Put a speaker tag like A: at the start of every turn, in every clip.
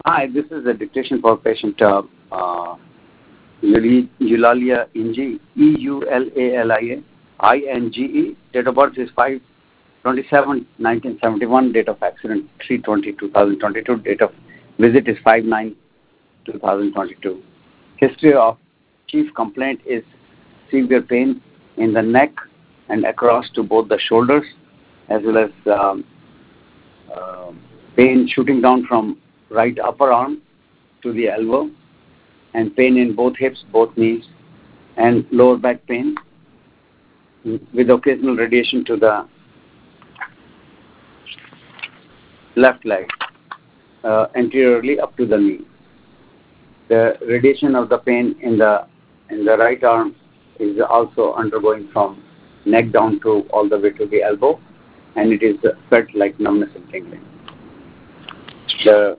A: Hi, this is the dictation for patient Eulalia Inge, Eulalia Inge. Date of birth is 5/27/1971. Date of accident 3/20/2022. Date of visit is 5/9/2022. History of chief complaint is severe pain in the neck and across to both the shoulders, as well as pain shooting down from right upper arm to the elbow, and pain in both hips, both knees, and lower back pain with occasional radiation to the left leg, anteriorly up to the knee. The radiation of the pain in the right arm is also undergoing from neck down to all the way to the elbow, and it is felt like numbness and tingling. The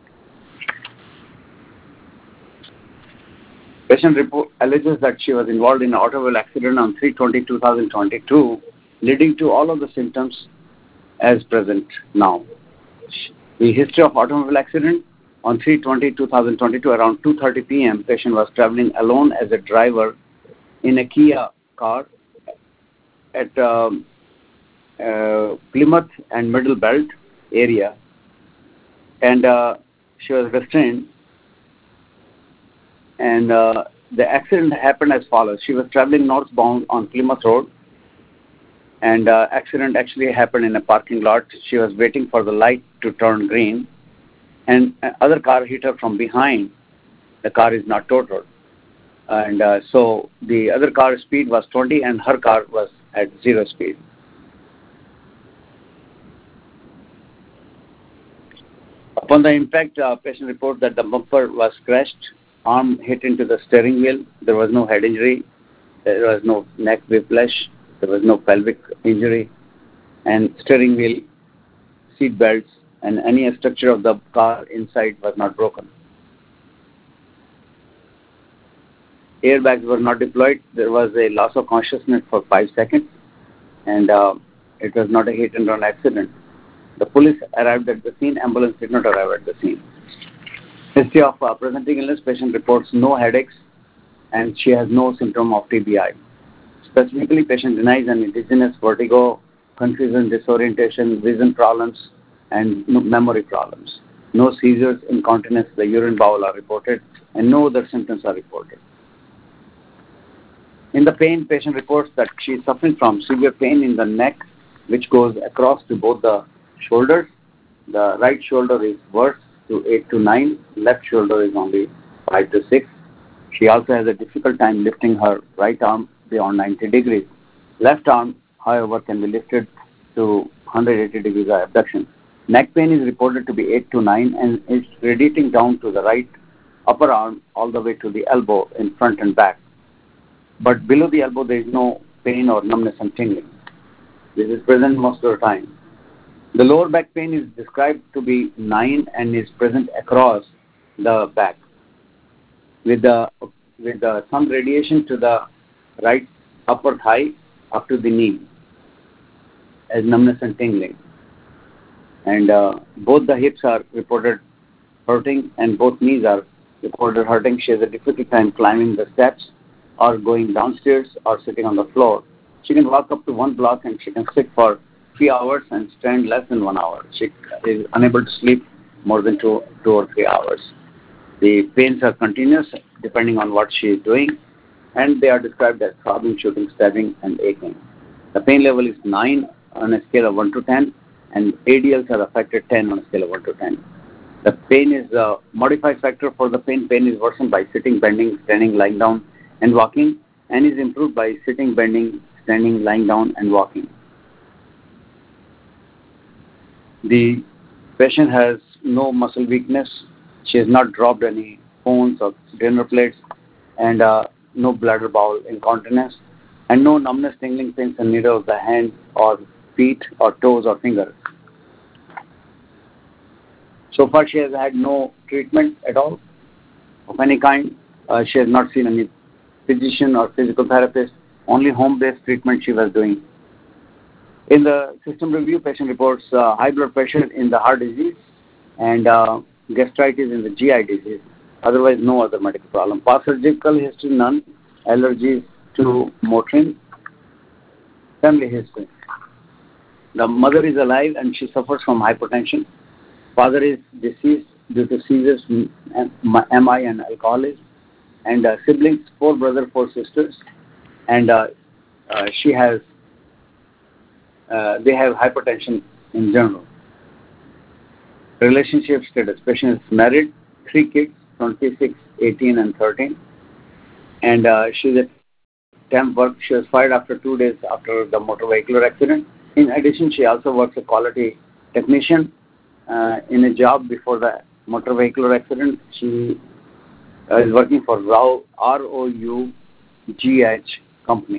A: patient report alleges that she was involved in an automobile accident on 3/20/2022, leading to all of the symptoms as present now. The history of automobile accident: on 3/20/2022, around 2:30 p.m., patient was traveling alone as a driver in a Kia car at Plymouth and Middle Belt area, and she was restrained. And the accident happened as follows. She was traveling northbound on Plymouth Road, and accident actually happened in a parking lot. She was waiting for the light to turn green, and other car hit her from behind. The car is not totaled, and so the other car speed was 20 and her car was at 0 speed. Upon the impact, patient reported that the bumper was crashed, arm hit into the steering wheel. There was no head injury, there was no neck whiplash, there was no pelvic injury, and steering wheel, seat belts, and any structure of the car inside was not broken. Airbags were not deployed. There was a loss of consciousness for 5 seconds, and it was not a hit and run accident. The police arrived at the scene. Ambulance did not arrive at the scene. History of presenting illness: patient reports no headaches, and she has no symptom of TBI. Specifically, patient denies an indigenous vertigo, confusion, disorientation, vision problems, and memory problems. No seizures, incontinence, the urine bowel are reported, and no other symptoms are reported. In the pain, patient reports that she is suffering from severe pain in the neck, which goes across to both the shoulders. The right shoulder is worse to 8 to 9. Left shoulder is only 5 to 6. She also has a difficult time lifting her right arm beyond 90 degrees. Left arm, however, can be lifted to 180 degrees of abduction. Neck pain is reported to be 8 to 9 and is radiating down to the right upper arm all the way to the elbow in front and back. But below the elbow, there is no pain or numbness and tingling. This is present most of the time. The lower back pain is described to be 9 and is present across the back, with some radiation to the right upper thigh up to the knee as numbness and tingling. And both the hips are reported hurting, and both knees are reported hurting. She has a difficult time climbing the steps or going downstairs or sitting on the floor. She can walk up to 1 block, and she can sit for 3 hours and stand less than 1 hour. She is unable to sleep more than 2 or 3 hours. The pains are continuous depending on what she is doing, and they are described as throbbing, shooting, stabbing, and aching. The pain level is 9 on a scale of 1 to 10, and ADLs are affected 10 on a scale of 1 to 10. The pain is a modified factor for the pain. Pain is worsened by sitting, bending, standing, lying down, and walking, and is improved by sitting, bending, standing, lying down, and walking. The patient has no muscle weakness. She has not dropped any bones or dinner plates, and no bladder bowel incontinence, and no numbness, tingling, pains, and needle of the hand or feet or toes or fingers. So far, she has had no treatment at all of any kind. She has not seen any physician or physical therapist. Only home-based treatment she was doing. In the system review, patient reports high blood pressure in the heart disease, and gastritis in the GI disease. Otherwise, no other medical problem. Past surgical history, none. Allergies to Motrin. Family history. The mother is alive and she suffers from hypertension. Father is deceased due to seizures, MI and alcoholism. And siblings, 4 brothers, 4 sisters. And she has, they have hypertension in general. Relationship status. Patient is married, 3 kids, 26, 18 and 13. And she's at temp work. She was fired after 2 days after the motor vehicular accident. In addition, she also works as a quality technician in a job before the motor vehicular accident. She is working for ROUGH company.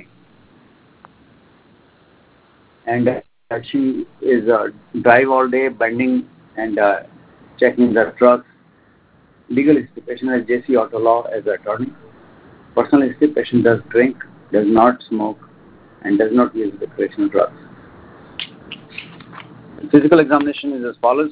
A: And she is drive all day, bending and checking the trucks. Legal history, patient has JC Auto Law as attorney. Personal history, patient does drink, does not smoke, and does not use recreational drugs. Physical examination is as follows.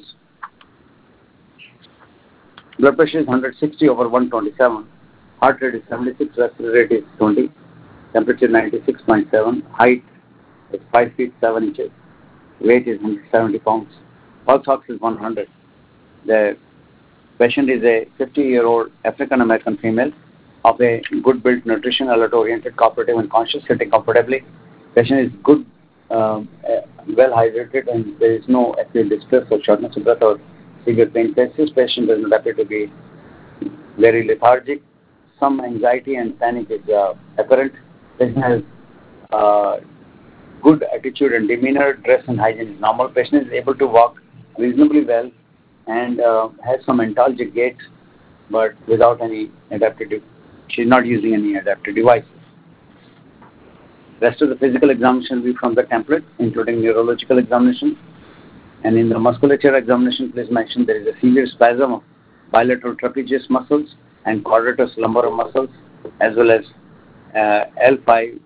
A: Blood pressure is 160 over 127. Heart rate is 76, respiratory rate is 20. Temperature 96.7. Height is 5 feet 7 inches. Weight is 170 pounds. Pulse ox is 100. The patient is a 50-year-old African American female of a good built, nutrition, alert oriented, cooperative and conscious, sitting comfortably. Patient is good, well hydrated, and there is no acute distress or shortness of breath or severe pain. This patient does not appear to be very lethargic. Some anxiety and panic is apparent. Patient has good attitude and demeanor. Dress and hygiene is normal. Patient is able to walk reasonably well and has some antalgic gait, but without any adaptive. She is not using any adaptive devices. Rest of the physical examination will be from the template, including neurological examination. And in the musculature examination, please mention there is a severe spasm of bilateral trapezius muscles and quadratus lumborum muscles, as well as L5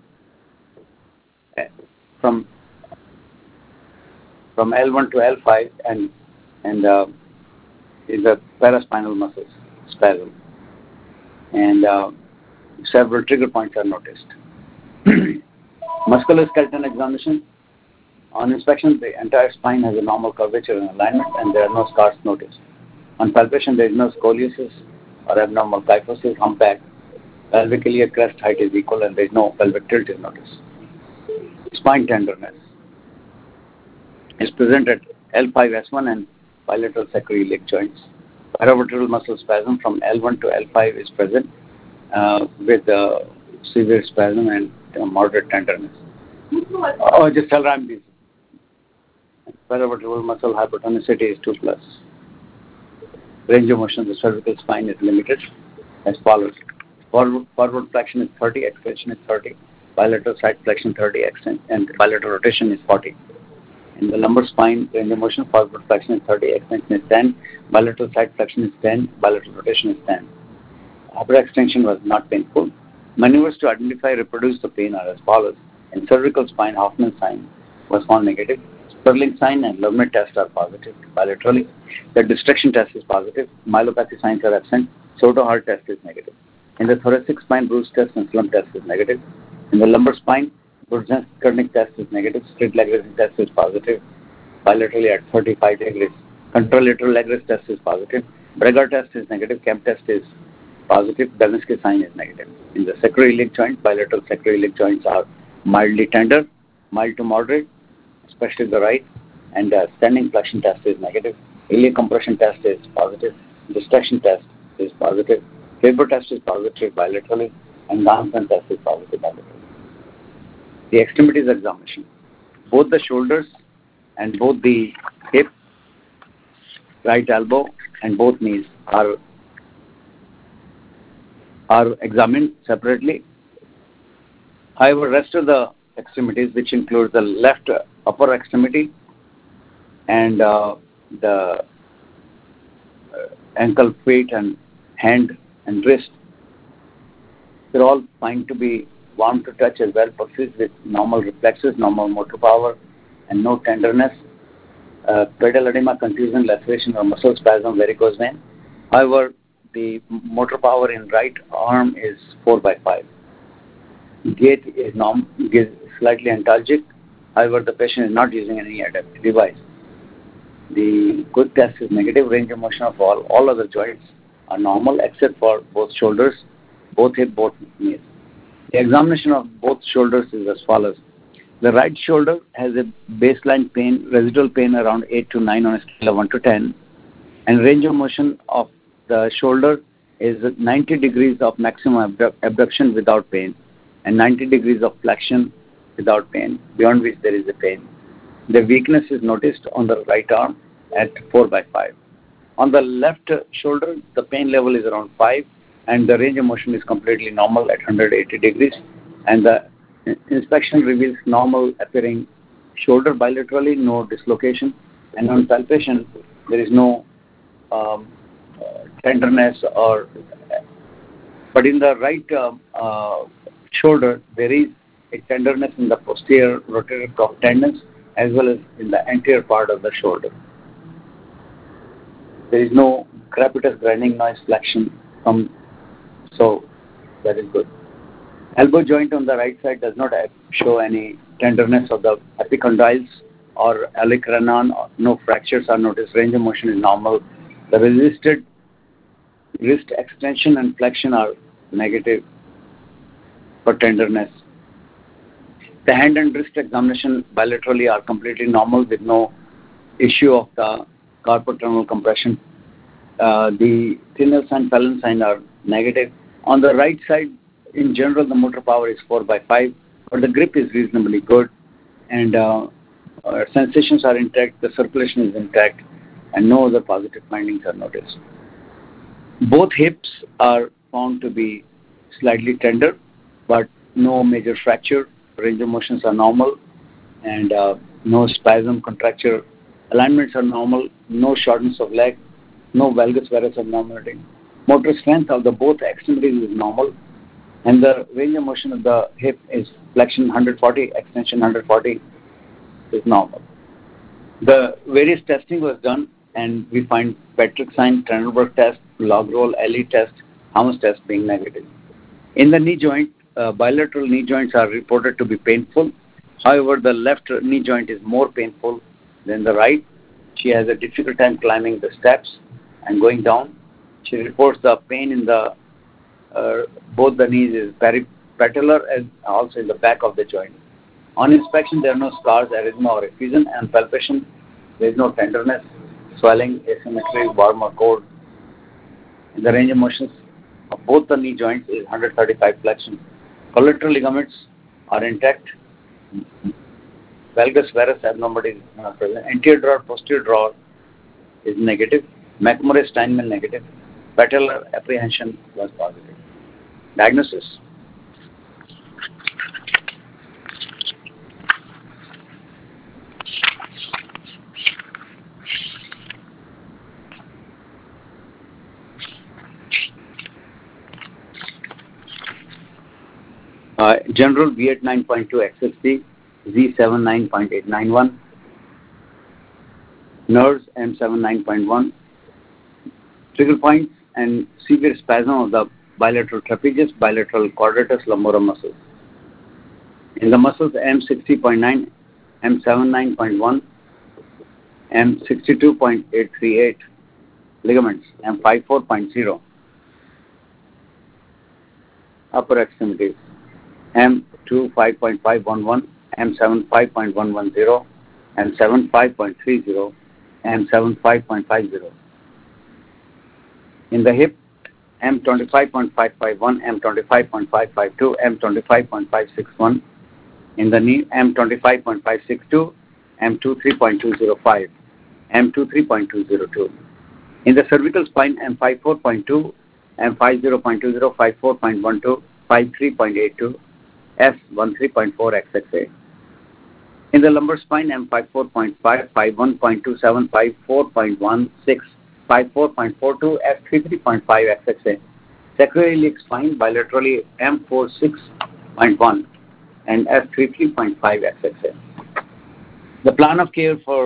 A: from L1 to L5 and is the paraspinal muscles spasm. And several trigger points are noticed. Musculoskeletal examination. On inspection, the entire spine has a normal curvature and alignment, and there are no scars noticed. On palpation, there is no scoliosis or abnormal kyphosis, humpback. Pelvic iliac crest height is equal, and there is no pelvic tilt is noticed. Spine tenderness is present at L5S1 and bilateral sacroiliac joints. Paravertebral muscle spasm from L1 to L5 is present with severe spasm and moderate tenderness. Just tell I'm busy. Paravertebral muscle hypertonicity is 2+. Range of motion of the cervical spine is limited as follows. Forward flexion is 30, extension is 30. Bilateral side flexion 30, and bilateral rotation is 40. In the lumbar spine, range of motion, forward flexion is 30, extension is 10. Bilateral side flexion is 10, bilateral rotation is 10. Upper extension was not painful. Maneuvers to identify reproduce the pain are as follows. In cervical spine, Hoffman sign was found negative. Sperling sign and Lubmet test are positive bilaterally. The distraction test is positive. Myelopathy signs are absent. Soto-Hart test is negative. In the thoracic spine, Bruce test and slump test is negative. In the lumbar spine, Brudzinski-Kernig test is negative. Straight leg raising test is positive bilaterally at 35 degrees. Contralateral leg raise test is positive. Breger test is negative. Kemp test is positive. Bernski sign is negative. In the sacroiliac joint, bilateral sacroiliac joints are mildly tender, mild to moderate, especially the right, and standing flexion test is negative. Iliac compression test is positive. Distraction test is positive. Faber test is positive bilaterally, and Ganson test is positive bilaterally. The extremities examination. Both the shoulders and both the hip, right elbow, and both knees are examined separately. However, rest of the extremities, which include the left upper extremity and the ankle, feet, and hand and wrist, they're all fine to be warm to touch as well, persist with normal reflexes, normal motor power, and no tenderness. pedal edema, confusion, laceration, or muscle spasm, varicose vein. However, the motor power in right arm is 4 by 5. Gait is slightly antalgic. However, the patient is not using any adaptive device. The quick test is negative. Range of motion of all other joints are normal except for both shoulders, both hip, both knees. The examination of both shoulders is as follows. The right shoulder has a baseline pain, residual pain around 8 to 9 on a scale of 1 to 10, and range of motion of the shoulder is 90 degrees of maximum abduction without pain and 90 degrees of flexion without pain, beyond which there is a pain. The weakness is noticed on the right arm at 4 by 5. On the left shoulder, the pain level is around 5 and the range of motion is completely normal at 180 degrees, and the inspection reveals normal appearing shoulder bilaterally, no dislocation, and on palpation there is no tenderness but in the right shoulder there is a tenderness in the posterior rotator cuff tendons as well as in the anterior part of the shoulder. There is no crepitus grinding noise flexion so that is good. Elbow joint on the right side does not show any tenderness of the epicondyles or olecranon. No fractures are noticed. Range of motion is normal. The resisted wrist extension and flexion are negative for tenderness. The hand and wrist examination bilaterally are completely normal with no issue of the carpal tunnel compression. The Tinel sign, Fallon sign are negative. On the right side, in general, the motor power is 4 by 5, but the grip is reasonably good, and sensations are intact, the circulation is intact, and no other positive findings are noticed. Both hips are found to be slightly tender, but no major fracture. Range of motions are normal, and no spasm, contracture. Alignments are normal, no shortness of leg, no valgus varus abnormality. Motor strength of the both extremities is normal, and the range of motion of the hip is flexion 140, extension 140 is normal. The various testing was done, and we find Patrick sign, Trendelenburg test, log roll, LE test, Hamas test being negative. In the knee joint, bilateral knee joints are reported to be painful. However, the left knee joint is more painful than the right. She has a difficult time climbing the steps and going down. She reports the pain in the both the knees is peripatellar and also in the back of the joint. On inspection, there are no scars, erythema or effusion, and palpation, there is no tenderness, swelling, asymmetry, warm or cold. In the range of motions of both the knee joints is 135 flexion. Collateral ligaments are intact. Valgus varus abnormality is not present. Anterior drawer, posterior drawer is negative. McMurray Steinman negative. Patellar apprehension was positive. Diagnosis. General V8 9.2 XSP, Z7 9.891, nerves M7 9.1, trigger points and severe spasm of the bilateral trapezius, bilateral quadratus, lumborum muscles. In the muscles M60.9, M7 9.1, M62.838, ligaments M54.0, upper extremities M2 5.511, M7 5.110, M7 5.30, M7 5.50. In the hip, M25.551, M25.552, M25.561. In the knee, M25.562, M23.205, M23.202. In the cervical spine, M54.2, M50.20, 54.12, 53.82, S13.4 XXA. In the lumbar spine, M54.5, 51.27, 54.16, 54.42, F33.5 XXA. Sacroiliac spine bilaterally M46.1 and F33.5 XXA. The plan of care for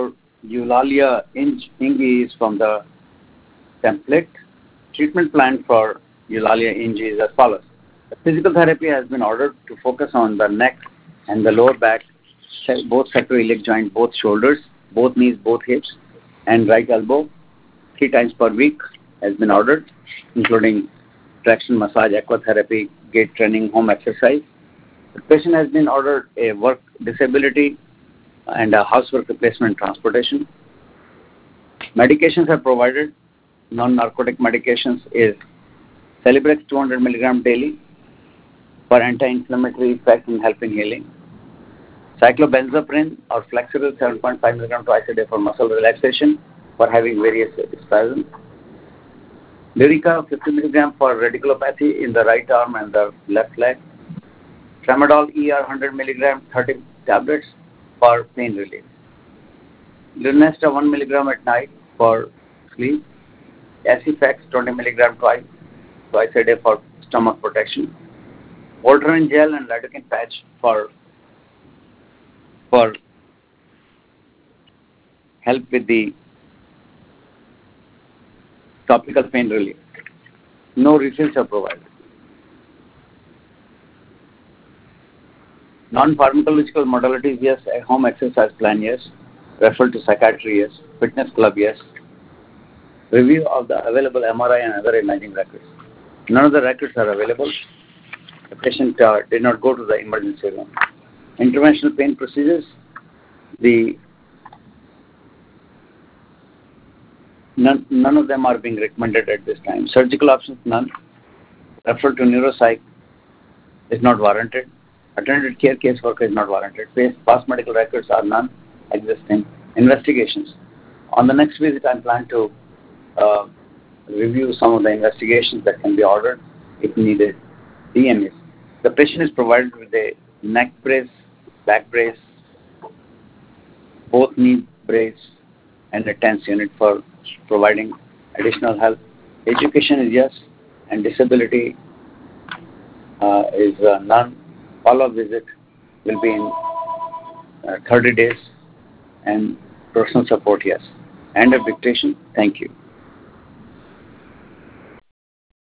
A: Eulalia Ingi is from the template. Treatment plan for Eulalia Ingi is as follows. The physical therapy has been ordered to focus on the neck and the lower back, both sacroiliac joint, both shoulders, both knees, both hips, and right elbow 3 times per week has been ordered, including traction massage, aquatherapy, gait training, home exercise. The patient has been ordered a work disability and a housework replacement transportation. Medications are provided. Non-narcotic medications is Celebrex 200 mg daily for anti-inflammatory effect and help in healing. Cyclobenzaprine or flexible 7.5 mg twice a day for muscle relaxation for having various spasms. Lyrica 50 mg for radiculopathy in the right arm and the left leg. Tramadol ER 100 mg 30 tablets for pain relief. Lunesta 1 mg at night for sleep. Acifex 20 mg twice a day for stomach protection. Voltaren gel and lidocaine patch for help with the topical pain relief. No refills are provided. Non-pharmacological modalities, yes. A home exercise plan, yes. Referral to psychiatry, yes. Fitness club, yes. Review of the available MRI and other imaging records. None of the records are available. The patient did not go to the emergency room. Interventional pain procedures, none of them are being recommended at this time. Surgical options, none. Referral to neuropsych is not warranted. Attended care caseworker is not warranted. Past medical records are none existing. Investigations. On the next visit, I plan to review some of the investigations that can be ordered if needed. DMS. The patient is provided with a neck brace, back brace, both knee brace, and a TENS unit for providing additional help. Education is yes, and disability is none. Follow-up visit will be in 30 days, and personal support, yes. End of dictation. Thank you.